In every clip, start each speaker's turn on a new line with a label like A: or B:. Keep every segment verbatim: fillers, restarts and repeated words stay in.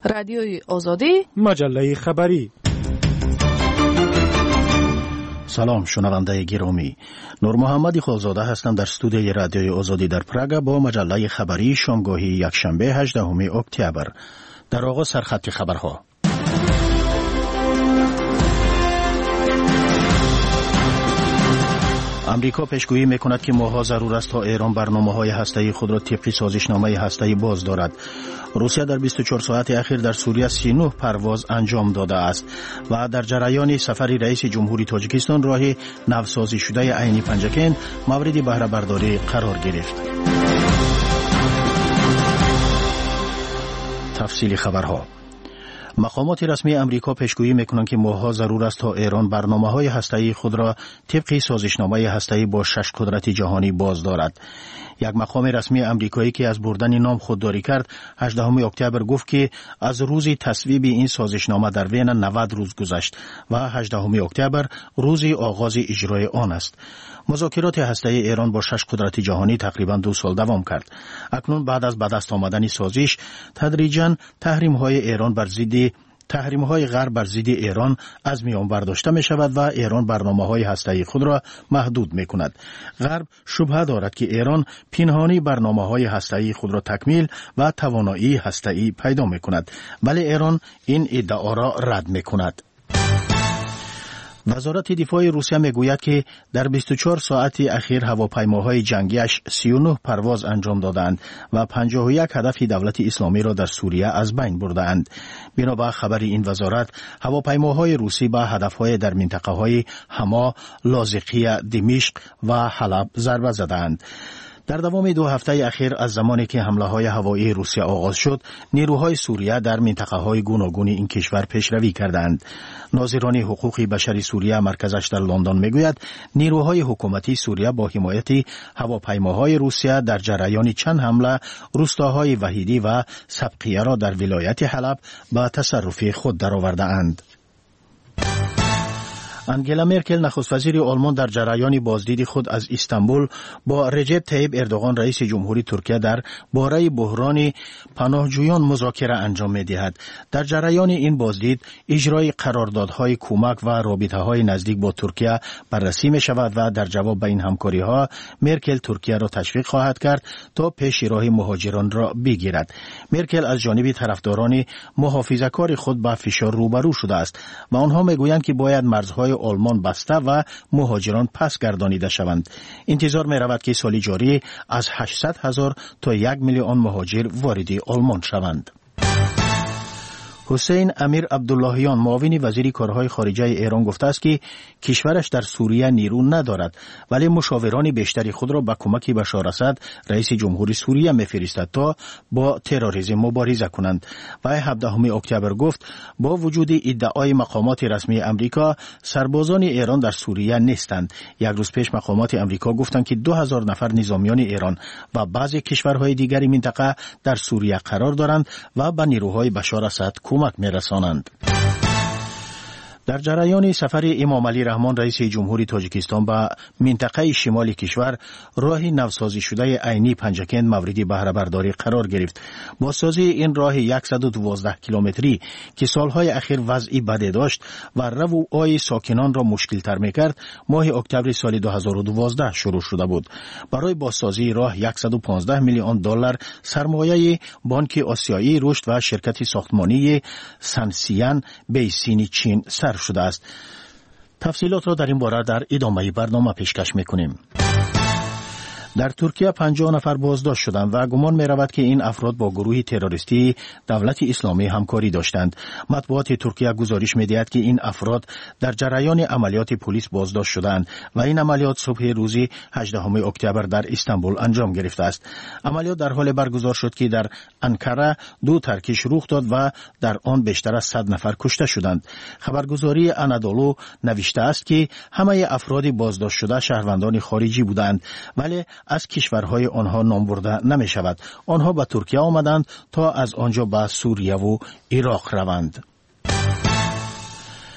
A: رادیوی آزادی،
B: مجله خبری.
C: سلام شنونده گرامی، نور محمدی خالزاده هستم در استودیوی رادیوی آزادی در پراگ با مجله خبری شامگاهی یکشنبه هجدهم اکتبر. در آغاز سرخط خبرها. امریکا پیشگویی میکند که ماها ضرور است تا ایران برنامه‌های هسته‌ای خود را طبق سازشنامه هسته‌ای باز دارد. روسیه در بیست و چهار ساعت اخیر در سوریه سی و نه پرواز انجام داده است و در جریان سفر رئیس جمهوری تاجیکستان راه نوسازی شده عینی پنجکن مورد بهره برداری قرار گرفت. تفصیل خبرها. مقامات رسمی امریکا پیشگویی میکنند که ماها ضرور است تا ایران برنامه‌های هسته‌ای خود را طبق سازشنامه هسته‌ای با شش قدرت جهانی باز دارد. یک مقام رسمی امریکایی که از بردن نام خودداری کرد هجدهم اکتبر گفت که از روز تصویب این سازشنامه در وین نود روز گذشت و هجدهم اکتبر روز آغاز اجرای آن است. مذاکرات هسته‌ای ایران با شش قدرت جهانی تقریباً دو سال دوام کرد. اکنون بعد از به دست آمدن سازش تدریجاً تحریم‌های ایران بر ضد تحریم‌های غرب بر ضد ایران از میان برداشته می شود و ایران برنامه‌های هسته‌ای خود را محدود می کند. غرب شبهه دارد که ایران پنهانی برنامه‌های هسته‌ای خود را تکمیل و توانایی هسته‌ای پیدا می کند، ولی ایران این ادعا را رد می کند. وزارت دفاع روسیه میگوید که در بیست و چهار ساعت اخیر هواپیماهای جنگیش سی و نه پرواز انجام دادند و پنجاه و یک هدف دولت اسلامی را در سوریه از بین بردند. بنابر خبر این وزارت، هواپیماهای روسی به هدفهای در منطقه‌های حما، لاذقیه، دمشق و حلب ضربه زدند. در دوام دو هفته اخیر از زمانی که حمله‌های هوایی روسیه آغاز شد، نیروهای سوریه در منطقه‌های گوناگون این کشور پیشروی کردند. ناظران حقوق بشری سوریه مرکزش در لندن میگوید نیروهای حکومتی سوریه با حمایت هواپیماهای روسیه در جریان چند حمله روستاهای وحیدی و سبقیه را در ولایت حلب به تصرف خود درآورده‌اند. انگلا مرکل نخست وزیر آلمان در جریان بازدید خود از استانبول با رجب طیب اردوغان رئیس جمهوری ترکیه در باره بحران پناهجویان مذاکره انجام می‌دهد. در جریان این بازدید اجرای قراردادهای کمک و رابطه‌های نزدیک با ترکیه بررسی می‌شود و در جواب به این همکاری‌ها مرکل ترکیه را تشویق خواهد کرد تا پیش راه مهاجران را بگیرد. مرکل از جانب طرفداران محافظه‌کار خود با فشار روبرو شده است و آنها می‌گویند که باید مرزهای آلمان بسته و مهاجران پس گردانیده شوند. انتظار می رود که سال جاری از هشتصد هزار تا یک میلیون مهاجر وارد آلمان شوند. حسین امیر عبداللهیان معاون وزیر کارهای خارجه ایران گفته است که کشورش در سوریه نیرو ندارد، ولی مشاوران بیشتری خود را به کمک بشار اسد رئیس جمهوری سوریه می‌فرستد تا با تروریسم مبارزه کنند. و هفدهم اکتبر گفت با وجود ادعای مقامات رسمی امریکا سربازان ایران در سوریه نیستند. یک روز پیش مقامات امریکا گفتند که دو هزار نفر نظامیان ایران و بعضی کشورهای دیگری منطقه در سوریه قرار دارند و به نیروهای بشار اسد کمک می‌رسانند. در جریان سفر امام علی رحمان رئیس جمهوری تاجیکستان به منطقه شمال کشور راه نوسازی شده عینی پنجکن مورد بهره برداری قرار گرفت. بازسازی این راه صد و دوازده کیلومتری که سالهای اخیر وضعی بدی داشت و رو و آی ساکنان را مشکل تر می‌کرد ماه اکتبر سال دو هزار و دوازده شروع شده بود. برای بازسازی راه صد و پانزده میلیون دلار سرمایه بانک آسیایی رشد و شرکت ساختمانی سنسیان بیسین چین صرف شده است. تفصیلات را در این باره در ادامه برنامه پیشکش میکنیم. در ترکیه پنجاه نفر بازداشت شدند و گمان می رود که این افراد با گروه تروریستی دولت اسلامی همکاری داشتند. مطبوعات ترکیه گزارش می دهد که این افراد در جریان عملیات پلیس بازداشت شدند و این عملیات صبح روز هجدهم اکتبر در استانبول انجام گرفته است. عملیات در حال برگزار شد که در انکره دو ترکش رخ داد و در آن بیشتر از صد نفر کشته شدند. خبرگزاری انادولو نوشته است که همه افراد بازداشت شده شهروندان خارجی بودند، ولی از کشورهای آنها نام برده نمی شود. آنها به ترکیه آمدند تا از آنجا به سوریه و عراق روند.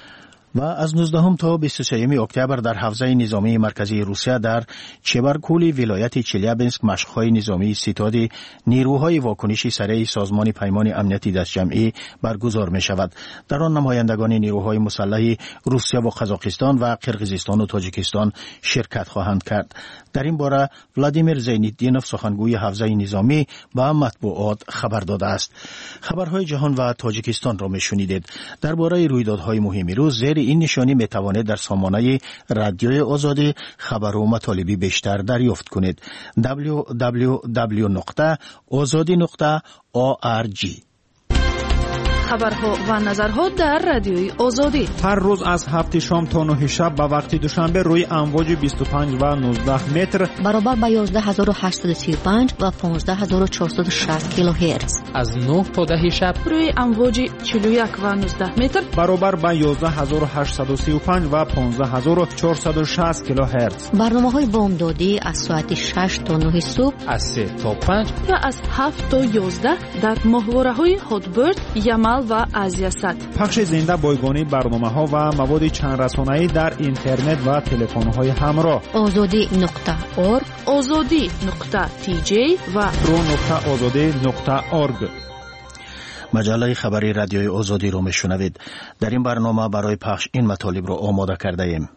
C: و از نوزدهم تا بیست و سوم اکتبر در حوزه نظامی مرکزی روسیه در چبرکولی ولایت چلیابینسک مشق‌های نظامی ستاد نیروهای واکنشی سریع سازمان پیمان امنیتی دستجمعی برگزار می شود. در آن نمایندگان نیروهای مسلح روسیه و قزاقستان و قرقیزستان و تاجیکستان شرکت خواهند کرد. در این باره ولادیمیر زینالدینوف سخنگوی حوزه نظامی به مطبوعات خبر داده است. خبرهای جهان و تاجیکستان را می شنیدید. درباره رویدادهای مهم روز زیر این نشانی می توانید در سامانه رادیوی آزادی خبر و مطالبی بیشتر دریافت کنید. دبلیو دبلیو دبلیو نقطه آزادی نقطه او آر جی.
A: خبرها و نظرها در رادیوی آزادی
B: هر روز از هفت شام تا نه شب به وقت دوشنبه روی امواج بیست و پنج و نوزده متر
D: برابر با یازده هزار و هشتصد و سی و پنج و پانزده هزار و چهارصد و شصت کیلوهرتز
E: از نه تا ده شب
A: روی امواج چهل و یک و نوزده متر
B: برابر با یازده هزار و هشتصد و سی و پنج و پانزده هزار و چهارصد و شصت کیلوهرتز.
D: برنامه‌های بامدادی از ساعت شش تا نه صبح،
E: از سه تا پنج
A: و از هفت تا یازده در ماهواره‌های هاتبرد، یمل و آزیاست.
B: پخش زنده بایگانی برنامه‌ها و مواد چند رسانه‌ای در اینترنت و تلفن‌های همراه.
D: آزادی نقطه اورگ،
A: آزادی نقطه تی جی و
B: رو نقطه آزادی نقطه اورگ.
C: مجله خبری رادیوی آزادی رو میشنوید. در این برنامه برای پخش این مطالب رو آماده کرده ایم.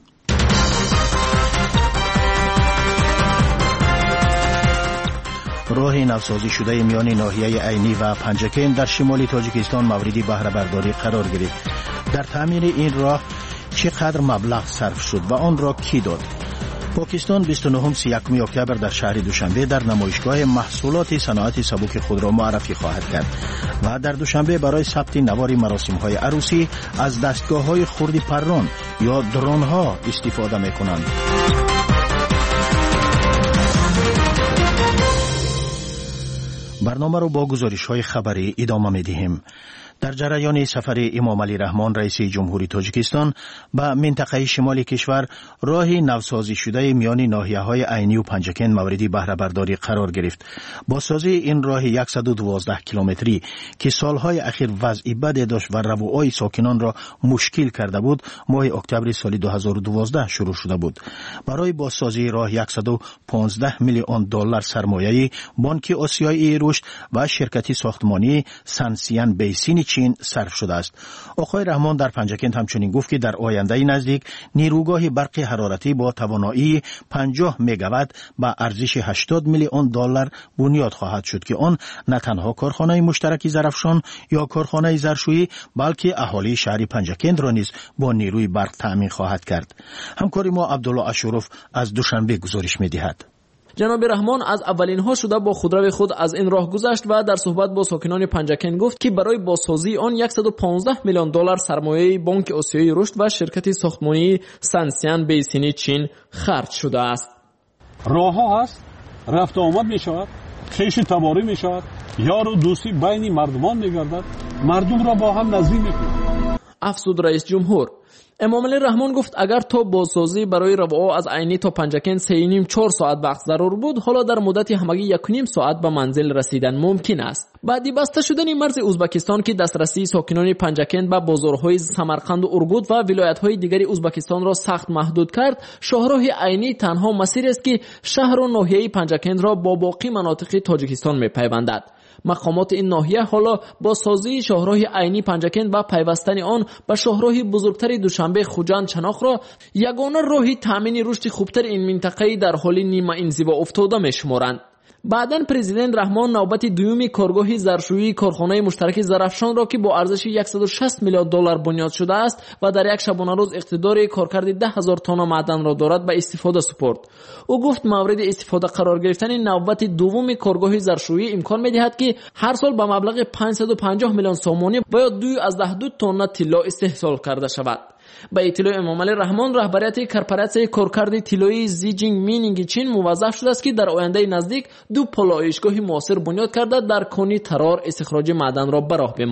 C: راه نوسازی شده میان ناحیه عینی و پنجکین در شمال تاجیکستان موردی بهره برداری قرار گرفت. در تعمیر این راه چقدر مبلغ صرف شد و آن را کی داد؟ پاکستان بیست و نه و سی و یک اکتبر در شهر دوشنبه در نمایشگاه محصولات صنعت سبک خود را معرفی خواهد کرد و در دوشنبه برای ثبت نوار مراسم‌های عروسی از دستگاه‌های خردی پران یا درون‌ها استفاده می‌کنند. برنامه رو با گزارش‌های خبری ادامه می‌دهیم. در جریان سفر امام علی رحمان رئیس جمهوری تاجیکستان به منطقه شمالی کشور راه نوسازی شده میان ناحیه‌های عینی و پنجکین موردی بهره برداری قرار گرفت. بازسازی این راه صد و دوازده کیلومتری که سالهای اخیر وضع بدی داشت و رفوهای ساکنان را مشکل کرده بود، ماه اکتبر سال دو هزار و دوازده شروع شده بود. برای بازسازی راه صد و پانزده میلیون دلار سرمایه بانک آسیایی رشد و شرکت ساختمانی سانسیان بیسین چین صرف شده است. آقای رحمان در پنجکین همچنین گفت که در آینده نزدیک نیروگاه برق حرارتی با توانایی پنجاه مگاوات با ارزش هشتاد میلیون دلار بنیاد خواهد شد که آن نه تنها کارخانه مشترک ظرفشان یا کارخانه ظرفشویی بلکه اهالی شهر پنجکین را نیز با نیروی برق تامین خواهد کرد. همکار ما عبدالله اشرف از دوشنبه گزارش می‌دهد.
F: جناب رحمان از اولین ها شده با خودرو خود از این راه گذشت و در صحبت با ساکنان پنجکین گفت که برای بازسازی آن صد و پانزده میلیون دلار سرمایه بانک آسیایی رشد و شرکت ساختمانی سانسیان بیسین چین خرج شده است.
G: راه ها هست، رفت و آمد می شود، خیش تباری می شود، یار و دوستی بین مردمان می گردد، مردم را با هم نزدیک می کند.
F: افزود رئیس جمهور. امام علی رحمان گفت اگر تا بازسازی برای رفاه از عینی تا پنجکین سه و نیم چهار ساعت وقت ضرور بود، حالا در مدت همگی یک و نیم ساعت به منزل رسیدن ممکن است. بعدی بسته شدن مرز ازبکستان که دسترسی ساکنان پنجکین به بازارهای سمرقند و ارگود و ولایت‌های دیگری ازبکستان را سخت محدود کرد، شاهراه عینی تنها مسیر است که شهر و ناحیه پنجکین را با باقی مناطق تاجیکستان می‌پیوندد. مقامات این ناحیه حالا با سازی شاهراه عینی پنجکین و پیوستن آن به شاهراه بزرگتر دوشنبه خوجند چناق را یگانه راهی تامین رشد خوبتر این منطقه در حال نیمه انزوا افتاده می‌شمارند. بعداً پرزیدنت رحمان نوبت دومی کارگاه ظرفشویی کارخانه مشترک ظرفشان را که با ارزش صد و شصت میلیون دلار بنیاد شده است و در یک شبانه روز اقتدار کارکرد ده هزار تن معدن را دارد به استفاده سپرد. او گفت مورد استفاده قرار گرفتن نوبت دومی کارگاه ظرفشویی امکان می‌دهد که هر سال به مبلغ پانصد و پنجاه میلیون سومانی باید دو از ده دو تن طلا استحصال کرده شود. با اطلاع امام علی رحمان رهبریت کارپوراسیون کارکرد طلایی زیجینگ مینینگ چین موظف شده است که در آینده نزدیک دو پالایشگاه معاصر بنیاد کرده در کانی ترار استخراج معدن را به راه بماند.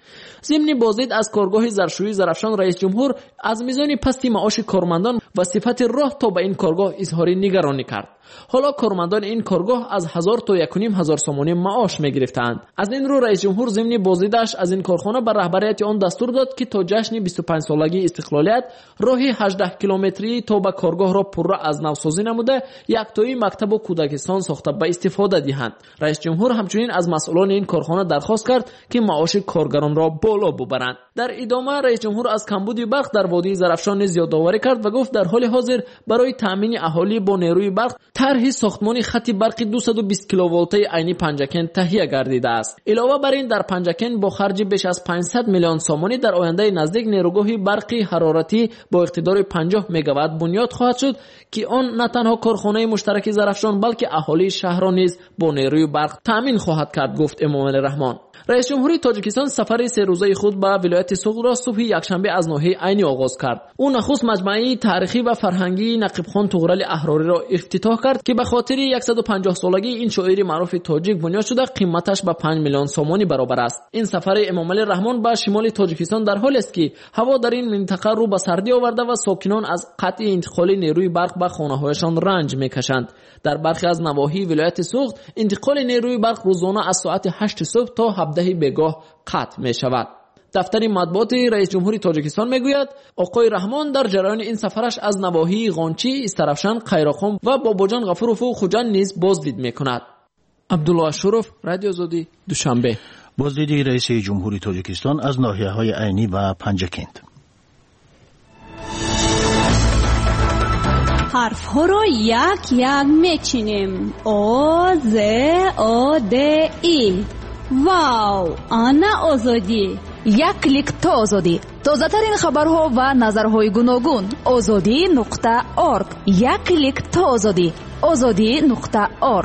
F: ضمن بازدید از کارگاه ظرفشویی زرافشان، رئیس جمهور از میزان پستی معاش کارمندان و صفت راه تا به این کارگاه اظهار نگرانی کرد. حالا کارمندان این کارگاه از هزار تا یک و نیم هزار سومانی معاش میگرفتند. از این رو رئیس جمهور ضمن بازدیدش از این کارخانه به رهبریت آن دستور داد که تا جشن بیست و پنج سالگی استقلالیت راهی هجده کیلومتری تا به کارگاه را پررو از نوسازی نموده یکتایی مکتب و کودکستان ساخته به استفاده دهند. رئیس جمهور همچنین از مسئولان این کارخانه درخواست کرد که معاش کارگران را بالا ببرند. در ادامه رئیس جمهور از کمبود برق در وادی زرافشان نیز یادآوری کرد و گفت در حال حاضر برای تامین اهالی با نیروی برق طرح ساختمان خط برقی دویست و بیست کیلوولته عینی پنجکن تهیه گردیده است. علاوه بر این در پنجکن با خرج بیش از پانصد میلیون سومانی در آینده نزدیک نیروگاه برقی حرارتی با اقتدار پنجاه مگاوات بنیاد خواهد شد که آن نه تنها کارخانه مشترک زرافشان بلکه اهالی شهر را نیز با نیروی برق تامین خواهد کرد، گفت امامعلی رحمان. رئیس جمهوری تاجیکستان سفر سه روزه خود به ولایت سوغد را صبح یکشنبه از ناحیه عینی آغاز کرد. او نخست مجمع تاریخی و فرهنگی نقیب خان طغرل احراری را افتتاح کرد که به خاطر صد و پنجاه سالگی این شاعر معروف تاجیک بنیاد شده، قیمتش به پنج میلیون سومانی برابر است. این سفر امامعلی رحمان به شمال تاجیکستان در حالی است که هوا در این منطقه رو به سردی آورده و ساکنان از قطع انتقال نیروی برق به خانه‌هایشان رنج می‌کشند. در برخی از نواحی ولایت سوغد انتقال نیروی برق روزانه از ساعت هشت صبح تا هفده بگاه قطع می شود. دفتر مطبوعات رئیس جمهوری تاجیکستان میگوید آقای رحمان در جریان این سفرش از نواحی غانچی، استرافشان، قیراقم و باباجان غفورov و خوجند نیز بازدید میکند. عبدالله اشرف، رادیو آزادی، دوشنبه.
C: بازدید رئیس جمهوری تاجیکستان از ناحیه‌های عینی و پنجکند.
H: حرف ها را یک یک میچینیم. او ز او د ای. واو، آنا آزادی.
A: یک کلیک تا آزادی. تازه ترین خبرها و نظرهای گوناگون. آزادی نقطه ارگ. یک کلیک تا آزادی. آزادی نقطه ارگ.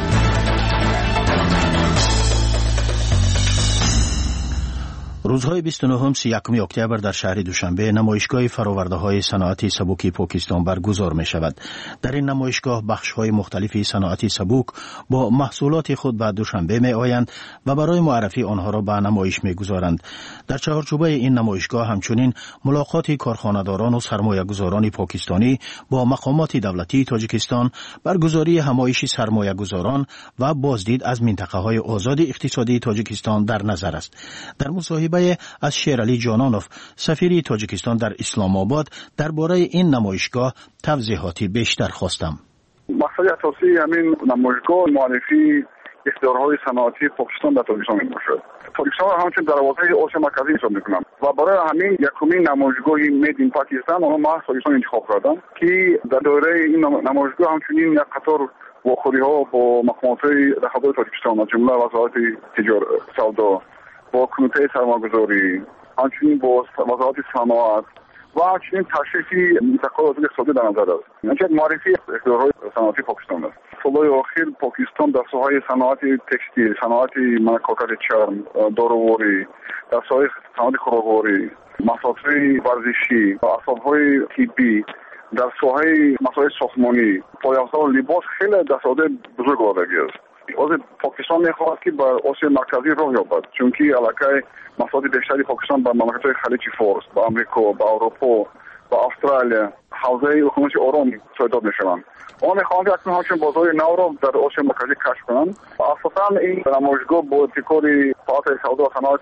C: روزهای بیست و نه و سی و یک اکتبر در شهر دوشنبه نمایشگاه فرآورده‌های صنعت سبک پاکستان برگزار می شود. در این نمایشگاه بخش‌های مختلفی صنعت سبک با محصولات خود به دوشنبه می آیند و برای معرفی آنها را به نمایش می گذارند. در چهارچوبه این نمایشگاه همچنین ملاقات کارخانه‌داران و سرمایه‌گذاران پاکستانی با مقامات دولتی تاجیکستان، برگزاری همایش سرمایه‌گذاران و بازدید از منطقه‌های آزاد اقتصادی تاجیکستان در نظر است. در مصاحبه از شیرعلی جانانوف، سفیر تاجیکستان در اسلام آباد، درباره این نمایشگاه توضیحاتی بیشتر خواستم.
I: مقصد اساسی همین نمایشگاه معرفی اختیارهای صنعتی پاکستان در تاجیکستان میباشد. تاجیکستان را همچنین دروازه آسیا مرکزی حساب میکنم و برای همین یکمین نمایشگاه مید این پاکستان آنها ما تاجیکستان انتخاب کردند که در دوره این نمایشگاه همچنین یک قطار واخوری‌ها با مقامات رقابت تاجیکستان از جمله وزارت تجارت سودا با کمیته سرمایه‌گذاری، همچنین با وزارت صنعت و همچنین تشریفی منطقه اقتصادی در نظر است. همچنین معرفی اختیارهای صنعتی پاکستان است. سالهای اخیر پاکستان در ساحه صنعت تکستیل، صنعت منعکاکت چرم، داروواری، در ساحه صنعت خوراکواری، محصولات ورزشی و اسباب‌های طبی، در ساحه مسائل ساختمانی، پایه‌ساز و لباس خیلی دستاورد بزرگ آوردگی است. از پاکستان میخواهد که بر آسیا مرکزی راه یابد، چون که علاقه محصولات بیشتری پاکستان به مملکت‌های خلیج فارس، به آمریکا، به اروپا، به استرالیا، حوزه اقیانوس آرام صادرات میشوند. آن میخواهند که اکنون همچنین بازار نو را در آسیا مرکزی کشف کنند و اساساً این نمایشگاه با ابتکار فعالیت سودا و صنعت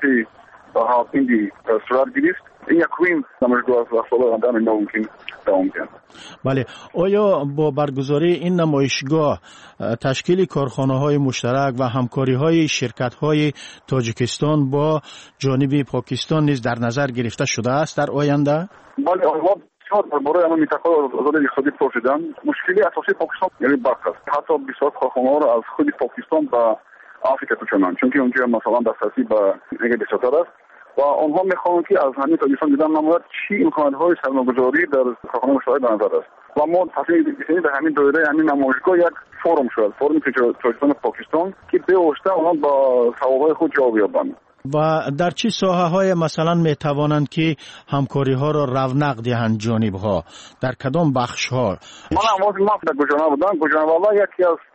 I: هندی صورت گرفت. این یکمین نمایشگاه است و سال آینده هم ممکن دوام بیاورد.
C: بله، آیا با برگزاری این نمایشگاه تشکیل کارخانه‌های مشترک و همکاری‌های شرکت‌های تاجیکستان با جانب پاکستان نیز در نظر گرفته شده است در آینده؟
I: بله، آنها بسیار برای همه منطقه آزاد اقتصادی پرسیدن. مشکلی اساسی پاکستان یعنی برق است. حتی بسیار کارخانه‌ها را از خود پاکستان به آفریقا کشاندند، چون که اونجا مثلا دسترسی به انرژی بسیار است و آنها میخواهند که از همین تاجیکستان دیدن نماید چی امکانات‌های سرمایه‌گذاری در کارخانه مشترک در نظر است و ما تصمیم گرفتیم در همین دوره همین نمایشگاه یک فورم شد، فورم تاجیکستان و پاکستان که به واسطه آنها با ثواب‌های خود جواب یابند.
C: و در چه ساحه‌های مثلا میتوانند که همکاری‌ها را رونق دهند جانب‌ها؟ در کدام بخش‌ها؟
I: من اول ما در گوجانه بودم. گوجانه والا یکی از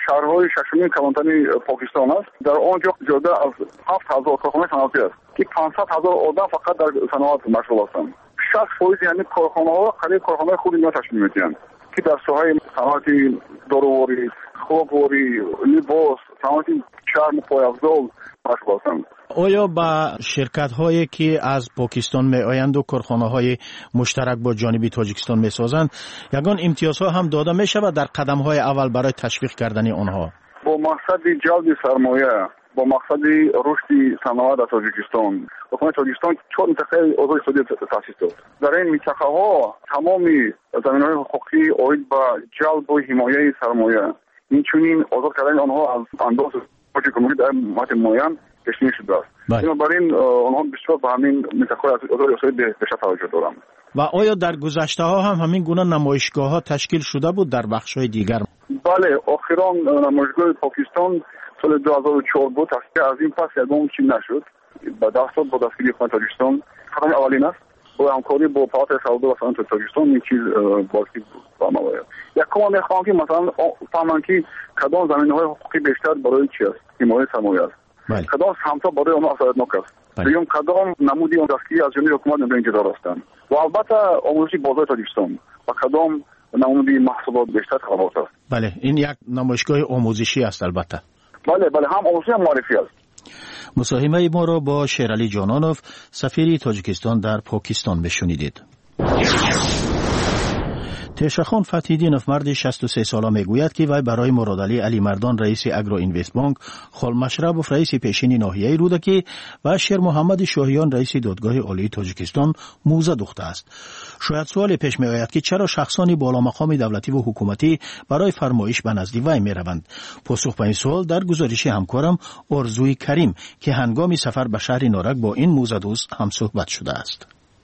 I: شهرهای ششمین کلانتری پاکستان است. در آنجا زیاده از هفت هزار کارخانه صنعتی است که پانصد هزار آدم فقط در صنعت مشغول هستند. شصت درصد یعنی کارخانه ها قریب کارخانه خود اینا تشکیل میدهند که در ساحه صنعت داروواری، خوراکواری، لباس، صنعت چرم پایافزار مشغول هستند.
C: آیا با شرکت هایی که از پاکستان می آیند و کارخانه های مشترک با جانب تاجیکستان می سازند یگان امتیازها هم داده می شود در قدم های اول برای تشویق کردن آنها؟
I: با مقصد جلب سرمایه، با مقصد رشد صنعت در تاجیکستان، حکومت تاجیکستان چهار منطقه آزاد اقتصادی تأسیس داد. در این منطقه ها تمام زمینه‌های حقوقی آید به جلب و حمایت سرمایه، اینچنین آزاد کردن آنها از انداز اقتصادی در مدت معین تشکیل شده است. بنابراین آنها بسیار به همین منطقه از آزاد اقتصادی بیشتر توجه دارند.
C: و آیا در گذشته ها هم همین گونه نمایشگاه ها تشکیل شده بود در بخش های دیگر؟
I: بله، آخران نمایشگاه پاکستان سال دو هزار و چهار بود که از این پس یگام چین نشد. با دستور با دستگیری حکومت تاجیکستان قدم اولین است. با همکاری با پالات سودا و صنعت تاجیکستان این چیز باقی با ما باید. یکم میخوام که مثلا فهمن که کدام زمینه‌های حقوقی بیشتر برای چی است؟ حمایت سرمایه است. بله. کدام سمت‌ها برای آنها اثراتناک است. دیگه کدام نمودی اون دستگیری از جانب حکومت نمی‌دونن انتظار هستند. و البته آموزشی بازار تاجیکستان و کدام نمودی محصولات بیشتر خدمات است.
C: بله، این یک نمایشگاه آموزشی است البته.
I: بله بله، هم آموزشی هم معرفی است.
C: مصاحبه ما را با شیرعلی جانانوف سفیر تاجیکستان در پاکستان بشنیدید. تشخان فتحیدینوف مرد شصت و سه ساله میگوید که وی برای مرادعلی علی مردان رئیس اگرو اینوست بانک، خال مشربوف رئیس پیشین ناحیه رودکی و شیر محمد شاهیان رئیس دادگاه عالی تاجیکستان موزه دوخته است. شاید سوال پیش می آید که چرا شخصانی بالا مقام دولتی و حکومتی برای فرمایش به نزد وی می روند؟ پاسخ به این سوال در گزارش همکارم آرزوی کریم که هنگام سفر به شهر نارک با این موزه دوز هم صحبت شده است.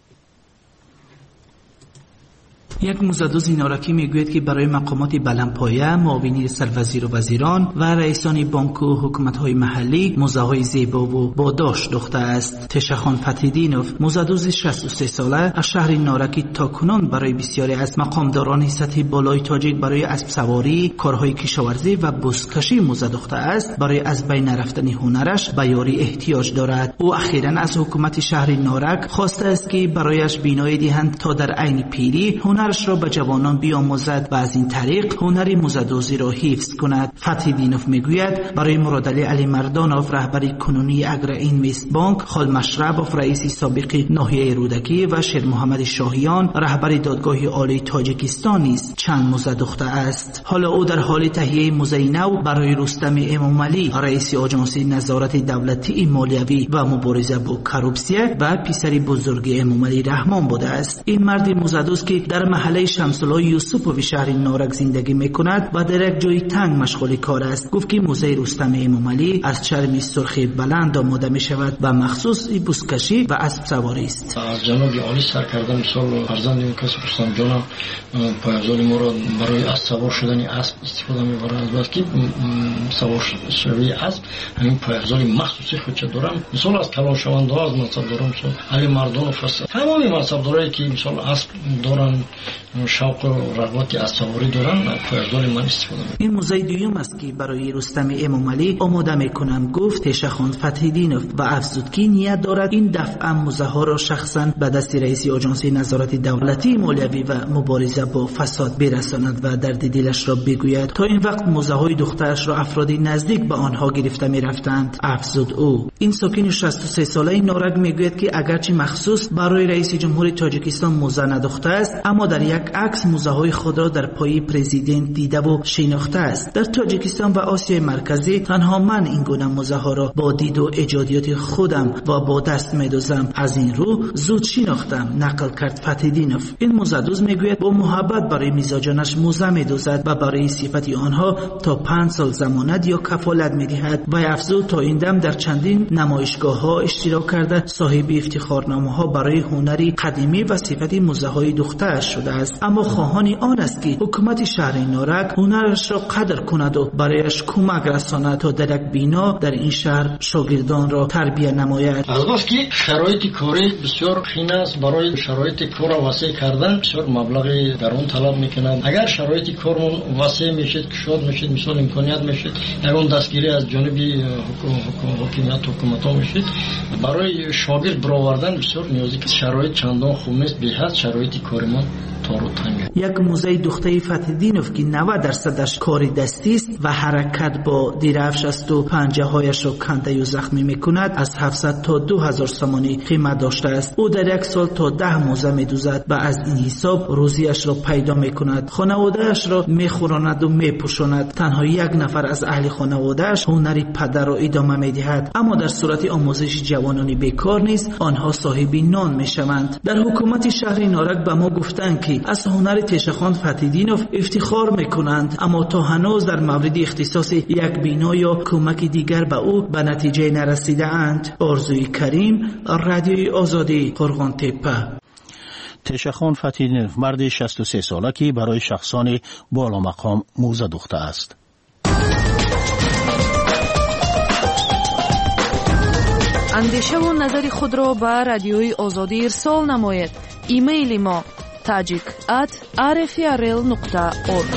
J: یک موزدوز نارکی میگوید که برای مقامات بلندپایه، معاونین سروزیر و وزیران و رئیسان بانک و حکومت‌های محلی موزه‌های زیبا و باداشت دوخته است. تشخان فتحیدینوف موزدوز شصت و سه ساله از شهر نارکی تاکنون برای بسیاری از مقامداران سطح بالای تاجیک برای اسب سواری، کارهای کشاورزی و بزکشی موزه دوخته است. برای از بین رفتن هنرش به یاری احتیاج دارد. او اخیراً از حکومت شهر نارک خواسته است که برایش بینایی دهند تا در عین پیری هنر هنرش را به جوانان بیاموزد و از این طریق هنر موزه‌دوزی را حفظ کند. فتحیدینوف میگوید برای مرادعلی علی مردانوف رهبر کنونی اگرو اینوست بانک، خال مشربوف رئیس سابق ناحیه رودکی و شیر محمد شاهیان رهبر دادگاه عالی تاجیکستان نیز چند موزه دوخته است. حالا او در حال تهیه موزه نو برای رستم امامعلی رئیس آژانس نظارت دولتی مالیوی و مبارزه با کروپسیه و پسر بزرگ امامعلی رحمان بوده است. این مرد موزه‌دوز که در محله شمس‌الله یوسفوی شهر نارک زندگی میکند و در یک جای تنگ مشغول کار است. گفت که موزه رستم امامعلی از چرم سرخ بلند آماده می شود و مخصوص بزکشی و اسب سواری است.
K: از جناب عالی سر کردم مثال فرزند این کس رستم جانم پایه‌زار ما را برای اسب سوار شدن اسب استفاده می‌برند. از بس که سوار شوی اسب همین پایه‌زار مخصوصی خودش دارم. مثال از کلاشواندا از منصبداران مثال علی مردانوف است. تمام منصبدارایی که مثال اسب دارن شوق و رغبت اسب سواری دارن پایه‌زار من استفاده می‌کنم.
J: این موزه دوم است که برای رستم امامعلی آماده می‌کنم، گفت تشخان فتحیدینوف و افزود که نیت دارد این دفعه موزه ها را شخصا به دست رئیس آژانس نظارت دولتی مالیوی و مبارزه با فساد برساند و درد دلش را بگوید. تا این وقت موزه های دخترش را افرادی نزدیک به آنها گرفته می‌رفتند، افزود او. این ساکن شصت و سه ساله نارک میگوید که اگرچه مخصوص برای رئیس جمهوری تاجیکستان موزه ندوخته است، اما در یک عکس موزه های خود را در پای پرزیدنت دیده و شناخته است. در تاجیکستان و آسیای مرکزی تنها من این گونه موزه ها را با دید و ایجادیات خودم و با دست می‌دوزم. از این رو زود شناختم، نقل کرد فتحیدینوف. این موزه‌دوز میگوید با محبت برای میزاجانش موزه می‌دوزد و برای صفت آنها تا پنج سال ضمانت یا کفالت می‌دهد و افزود تا این دم در چندین نمایشگاه‌ها اشتراک کرده صاحب افتخارنامه‌ها برای هنری قدیمی و صفت موزه‌های دخترش شده شده است. اما خواهان آن است که حکومت شهر نارک هنرش را قدر کند و برایش کمک رساند تا در یک بینا در این شهر شاگردان را تربیت نماید.
K: البته که شرایط کاری بسیار خیلی است. برای شرایط کار واسه کردن بسیار مبلغ درون طلب میکنند. اگر شرایط کارمون واسه میشد کشاد میشد مثال امکانیت میشد اون دستگیری از جانب حکومت حکومت ها میشد برای شاگرد برآوردن بسیار نیازی که شرایط چندان خوب نیست به حد شرایط کارمون تارو تنگ.
J: یک موزه دختر فتح‌الدینوف که نود درصدش کار دستی است و حرکت با دیرفش است و پنجه هایش را کنده و زخمی میکند از هفتصد تا دو هزار سامانی قیمت داشته است. او در یک سال تا ده موزه میدوزد و از این حساب روزیش را پیدا میکند. خانواده‌اش را میخوراند و میپوشاند. تنها یک نفر از اهل خانواده‌اش هنر پدر را ادامه میدهد. اما در صورت آموزش جوانان بیکار نیست آنها صاحب نان میشوند. در حکومت شهر نارک به ما گفتند که از هنر تیشخان فتح‌الدینوف افتخار میکنند اما تا هنوز در مورد اختصاص یک بینا یا کمک دیگر به او به نتیجه نرسیده اند. آرزوی کریم، رادیوی آزادی، قرغان تپه.
C: تیشخان فتح‌الدینوف مرد شصت و سه ساله که برای شخصان بالا مقام موزه دوخته است.
A: اندیشه و نظر خود را به رادیوی آزادی ارسال نماید. ایمیل ما tajik at r f r l nokta org.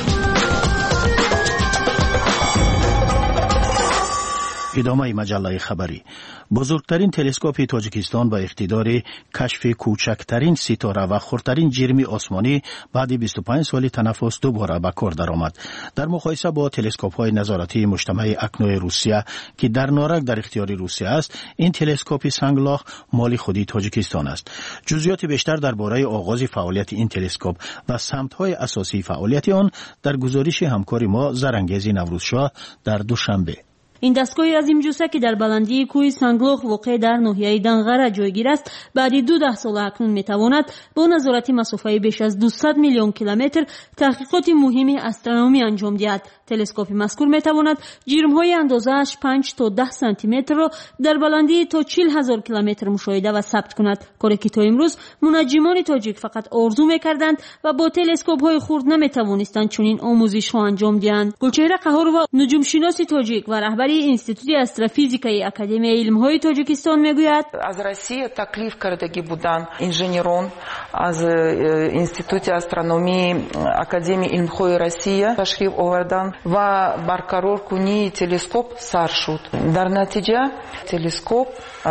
C: ادامه مجله خبری. بزرگترین تلسکوپ تاجیکستان با اقتدار کشف کوچکترین ستاره و خردترین جرم آسمانی بعد بیست و پنج سال تنفس دوباره به کار درآمد. در مقایسه با تلسکوپ‌های نظارتی مجتمع اکنوی روسیه که در نارک در اختیار روسیه است، این تلسکوپ سنگلاخ مال خودی تاجیکستان است. جزئیات بیشتر درباره آغاز فعالیت این تلسکوپ و سمت‌های اساسی فعالیت آن در گزارش همکار ما زرنگیز نوروزشاه در دوشنبه.
H: این دستگاه عظیم جوسه که در بلندی کوه سنگلاخ واقع در ناحیه دنغره جایگیر است بعد دو ده سال اکنون میتواند با نظارت مسافت بیش از دویست میلیون کیلومتر تحقیقات مهم استرونومی انجام دهد. تلسکوپ مذکور میتواند جرم‌های اندازه‌اش پنج تا ده سانتی متر را در بلندی تا چهل هزار کیلومتر مشاهده و ثبت کند. کاری که تا امروز منجمان تاجیک فقط آرزو میکردند و با تلسکوپ‌های خرد نمیتوانستند چنین آموزش‌ها انجام دهند. گلچهره قهار و نجوم شناس تاجیک و رهبر اینستیتوت استروفیزیکای اکادمی علم‌های تاجیکستان میگوید
L: از روسیه تکلیف کردگی بودن انژینران از اینستیتوت استرونومی اکادمی علم‌های روسیه تشریف آوردند و برقرار کنی تلسکوپ سر شد. در نتیجه تلسکوپ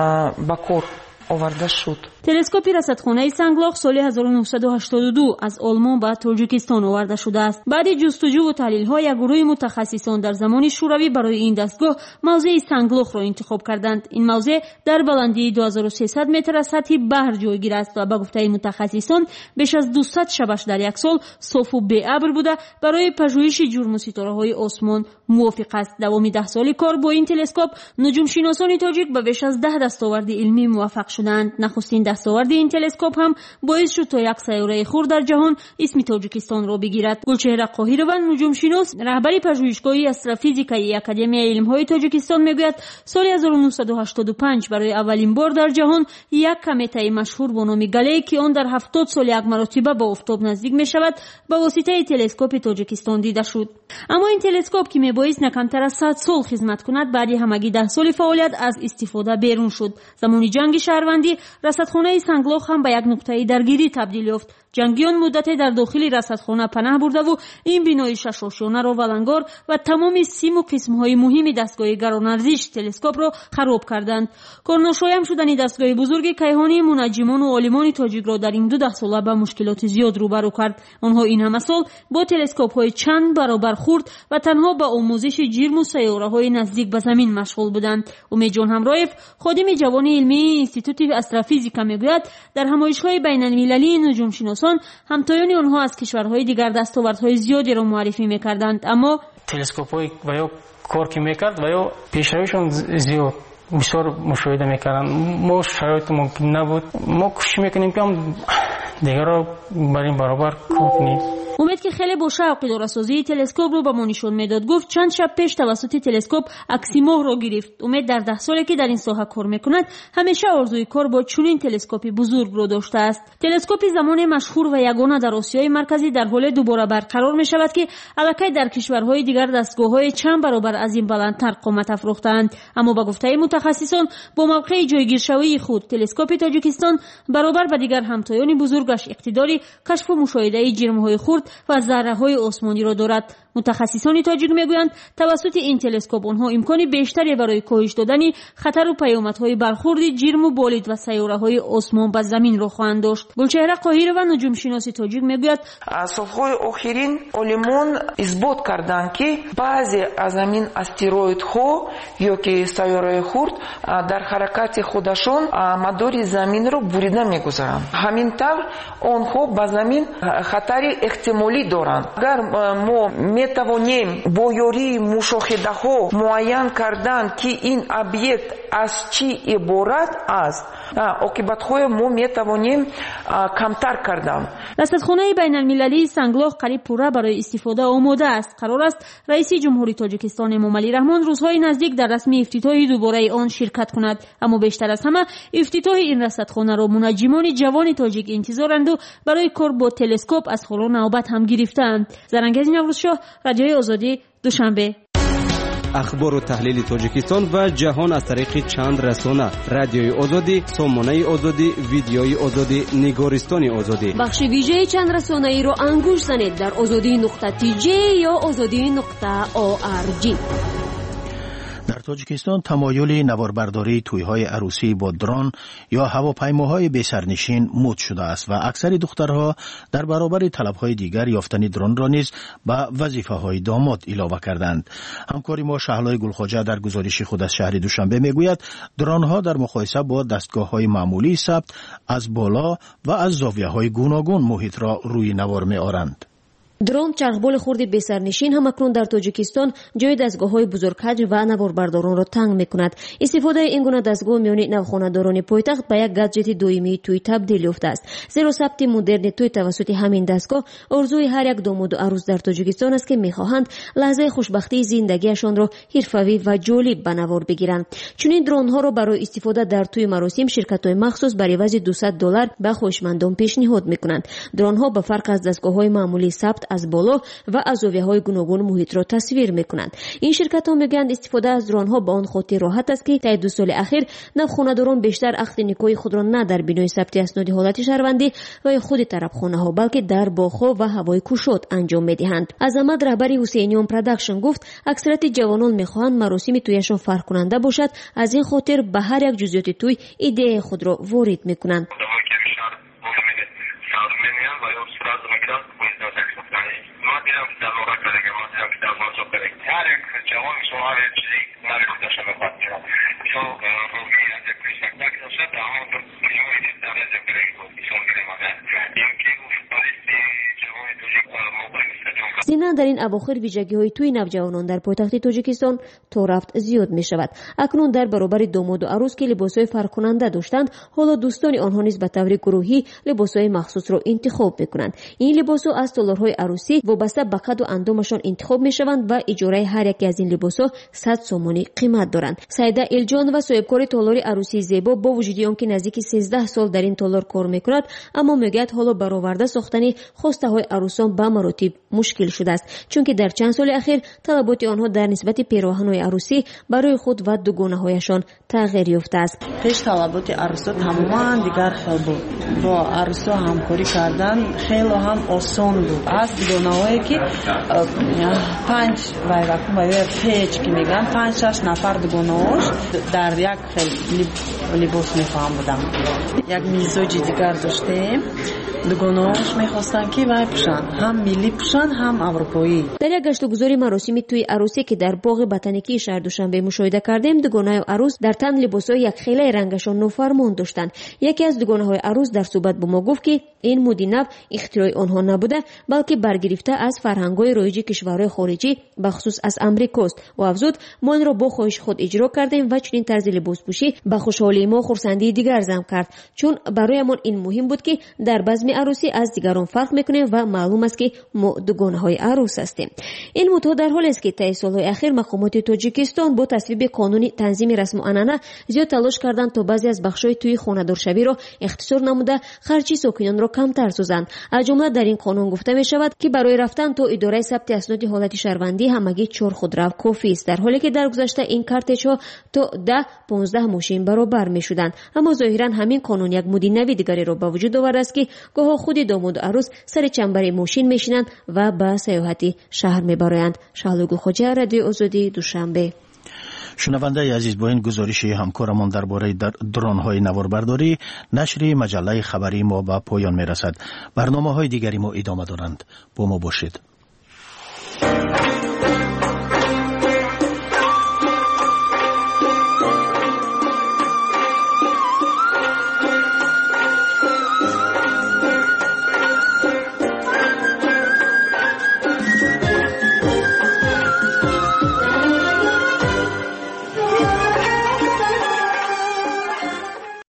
L: به کار آورده شد.
H: تلسکوپ رصدخانه سنگلاخ سال هزار و نهصد و هشتاد و دو از آلمان به تاجیکستان آورده شده است. بعد جستجو و تحلیل‌های یک گروه متخصصان در زمان شوروی برای این دستگاه موضع سنگلاخ را انتخاب کردند. این موضع در بلندی دو هزار و سیصد متر از سطح بحر جایگیر است و به گفته متخصصان بیش از دویست شبش در یک سال صاف و بی‌ابر بوده برای پژوهش جرم و ستاره‌های آسمان موافق است. دوام ده سالی کار با این تلسکوپ نجوم شناسان تاجیک به بیش از ده دستاورد علمی موفق شدند. نخستین دستاورد این تلسکوپ هم باعث شد تا یک سیاره خرد در جهان اسم تاجیکستان را بگیرد. گلچهره قاهر و نجوم شناس رهبری پژوهشگاه استروفیزیکای اکادمی علم‌های تاجیکستان میگوید سال هزار و نهصد و هشتاد و پنج برای اولین بار در جهان یک کمته مشهور با نام گله که آن در هفتاد سال یک مرتبه به آفتاب نزدیک می شود به واسطه تلسکوپ تاجیکستان دیده شد. اما این تلسکوپ که میبایست نه کمتر از صد سال خدمت کند بعد همگی ده سال فعالیت از استفاده بیرون شد. زمان جنگ شهروندی رصدخانه سنگلاخ هم به یک نقطه درگیری تبدیل یافت. جنگیان مدت در داخل رصدخانه پناه برده و این بنای شش آشیانه را ولنگار و تمام سیم و قسم‌های مهم دستگاه گران‌ارزش تلسکوپ را خراب کردند. کارناشایم شدن دستگاه بزرگ کیهانی منجمان و عالمان تاجیک را در این دو ده ساله به مشکلات زیاد روبرو کرد. آنها این همه سال با تلسکوپ‌های چند برابر خرد و تنها به آموزش جرم و سیاره‌های نزدیک به زمین مشغول بودند. امید جان همرایف خادم جوان علمی اینستیتوت استروفیزیکا میگوید در همایش‌های بین‌المللی نجوم شناسان همتایان آنها از کشورهای دیگر دستاوردهای زیادی را معرفی می‌کردند اما
M: تلسکوپ‌های و یا کار که می‌کرد و یا پیشرویشون زیاد بسیار مشاهده می‌کردند. ما شرایط ممکن نبود. ما کوشش می‌کنیم که هم دیگر را بر این برابر کار کنیم.
H: امید که خیلی با شوق دوره‌سازی تلسکوپ رو به ما نشون میداد. گفت چند شب پیش توسط تلسکوپ عکس ماه رو گرفت. امید در ده سالی که در این ساحه کار میکند همیشه آرزوی کار با چنین تلسکوپی بزرگ رو داشته است. تلسکوپ زمان مشهور و یگانه در آسیای مرکزی در حال دوباره برقرار می شود که الکی در کشورهای دیگر دستگاه‌های چند برابر از این بلندتر قامت افروختند. اما با گفته متخصصان با موقع جایگیرشوی خود تلسکوپ تاجیکستان برابر با دیگر همتایان بزرگش اقتداری کشف و مشاهده جرم‌های خرد و ذره‌های آسمانی را دارد. متخصصان تاجیک میگویند توسط این تلسکوپ آنها امکان بیشتری برای کاهش دادن خطر و پیامدهای برخورد جرم و بالید و سیاره‌های آسمان به زمین را خواهند داشت. گلچهره قاهری و نجوم شناسی تاجیک میگوید
L: سالهای آخرین علمان اثبات کردند که بعضی از این استروئیدها یا که سیاره خرد در حرکت خودشان مدار زمین را بریده میگذارند. همین طور آنها به زمین خطر احتمالی دارند. اگر ما میتوانیم با یاری مشاهده ها معین کردن که این об'єкт از چی عبارت است عاقبت های ما میتوانیم کمتر کردن.
H: رصدخانه بین المللی سنگلاخ قریب پوره برای استفاده آماده است. قرار است رئیس جمهوری تاجیکستان امامعلی رحمان روزهای نزدیک در رسم افتتاح دوباره آن شرکت کند. اما بیشتر از همه افتتاح این رصدخانه را منجمان جوان تاجیک انتظارند و برای کار با تلسکوپ از حال نوبت هم گرفتند. زرنگز نوروزشاه، رادیوی آزادی، دوشنبه.
N: اخبار و تحلیل تاجیکستان و جهان از طریق چند رسانه: رادیوی آزادی، سامانه آزادی، ویدیوی آزادی، نگارستان آزادی.
O: بخش ویژه چند رسانه ای را انگوش زنید در آزادی نقطه تی جی یا آزادی نقطه او آر جی.
C: در تاجیکستان تمایل نواربرداری تویهای عروسی با درون یا هواپیماهای بی‌سرنشین مد شده است و اکثر دخترها در برابر طلبهای دیگر یافتن درون را نیز به وظیفه‌های داماد علاوه کردند. همکاری ما شهلای گلخواجه در گزارش خود از شهر دوشنبه میگوید درونها در مقایسه با دستگاه‌های معمولی ثبت از بالا و از زاویه‌های گوناگون محیط را روی نوار می‌آورند.
O: درون چرخبال خرد بی‌سرنشین هم اکنون در تاجیکستان جای دستگاه‌های بزرگحجم و نواربرداران را تنگ می‌کند. استفاده این گونه دستگاه میان نوخانه‌داران پایتخت به یک گادجت دائمی توی تبدیل یافته است. زیرا ثبت مدرن توی توسط همین دستگاه آرزوی هر یک داماد و عروس در تاجیکستان است که می‌خواهند لحظه خوشبختی زندگیشان را حرفه‌ای و جالب به نوار بگیرند. چنین درون‌ها را برای استفاده در توی مراسم شرکت‌های مخصوص بر عوض دویست دلار به خواهشمندان پیشنهاد می‌کنند. درون‌ها به فرق از دستگاه‌های معمولی ثبت از بالا و از زاویه‌های گوناگون محیط را تصویر می‌کنند. این شرکت‌ها می‌گویند استفاده از درون‌ها به آن خاطر راحت است که طی دو سال اخیر نوخانه‌داران بیشتر عقد نکاح خود را نه در بنای ثبت اسناد حالت شهروندی و خود طرفخانه‌ها بلکه در باغ‌ها و هوای کوشاد انجام می‌دهند. عظمت رهبری حسینیان پروداکشن گفت اکثریت جوانان می‌خواهند مراسم تویشان فرق کننده باشد، از این خاطر به هر یک جزئیات توی ایده خود را وارد می‌کنند. زینا در این اواخر ویژگی‌های توی نوجوانان در پایتخت تاجیکستان تا رفت زیاد می شود. اکنون در برابر داماد و عروس که لباس‌های فرق کننده داشتند، حالا دوستان آنها نیز به طور گروهی لباس‌های مخصوص را انتخاب می‌کنند. این لباس‌ها از تالارهای عروسی وابسته به قد و اندامشان انتخاب می‌شوند و اجاره هر یک از این لباس‌ها صد سومانی قیمت دارند. سعیده الجان و صاحبکار تالار عروسی زیبا با وجود آنکه نزدیک سیزده سال در این تالار کار می‌کند، اما میگوید حالا برآورده ساختن خواسته‌های عروسان به مراتب مشکل شده است، چون که در چند سال اخیر طلبات آنها در نسبت پیراهن‌های عروسی برای خود و دوگانه‌هایشان تغییر یافته است.
P: پیش طلبات عروسا تماما دیگر خیلی بود. با عروسا همکاری کردن خیلی هم آسان بود. از دوگانه‌هایی که پنج وایرک و پیچ که میگن پنج شش نفر دوگانه‌هاش در یک خیلی لباس میفهم بودم. یک میزوج دیگر داشتیم. دوگانه‌هاش میخواستن که وای پوشن، هم ملی پوشن هم اروپایی.
O: در یک گشتگذاری مراسمی توی عروسی که در باغ بتانیکی شهر دوشنبه مشاهده کردیم، دوگانه عروس در تن لباس‌های یک خیله رنگشان نوفرمان داشتند. یکی از دوگانه‌های عروس در صحبت با ما گفت که این مد نو اختراع آنها نبوده، بلکه برگرفته از فرهنگ‌های رایج کشورهای خارجی به خصوص از آمریکاست و افزود ما این را با خواهش خود اجرا کردیم و چنین طرز لباس پوشی به خوشحالی حالی ما خرسندی دیگر زم کرد، چون برایمان این مهم بود که در بزم عروسی از دیگران فرق میکنیم و معلوم است که ما دوگانه های عروس هستیم. این مدت در حالی است که طی سالهای اخیر مقامات تاجیکستان با تصویب قانون تنظیم رسم و عنعنه زیاد تلاش کردند تا بعضی از بخش‌های توی خانه‌دارشوی را اختصار نموده خرچی ساکنان را کمتر سازند. از جمله در این قانون گفته می شود که برای رفتن تا اداره ثبت اسناد حالت شهروندی همگی چهار خودرو کافی است، در حالی که در گذشته این کارتچ‌ها تا ده پانزده ماشین برابر می شدند. اما ظاهرا همین قانون یک مود نوی دیگری را به وجود آورده است که گاه خود داماد و عروس سر چنبر ماشین میشینند و به سیاحتی شهر میبرند. شهلوگو خوجه، رادیو آزادی، دوشنبه.
C: شنونده عزیز، با این گزارش همکارمان درباره در درون‌های نواربرداری نشر مجله خبری ما به پایان میرسد. برنامه‌های دیگری ما ادامه دارند. با ما باشید.